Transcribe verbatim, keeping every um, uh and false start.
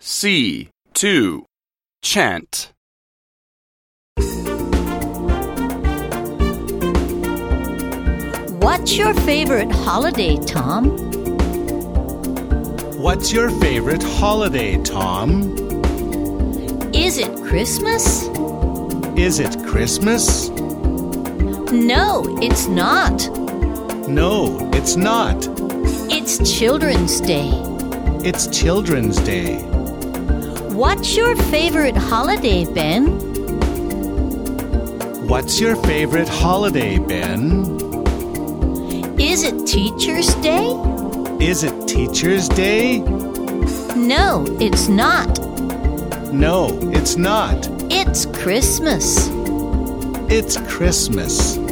C. two. Chant. What's your favorite holiday, Tom? What's your favorite holiday, Tom? Is it Christmas? Is it Christmas? No, it's not. No, it's not. It's Children's Day. It's Children's Day. What's your favorite holiday, Ben? What's your favorite holiday, Ben? Is it Teacher's Day? Is it Teacher's Day? No, it's not. No, it's not. It's Christmas. It's Christmas.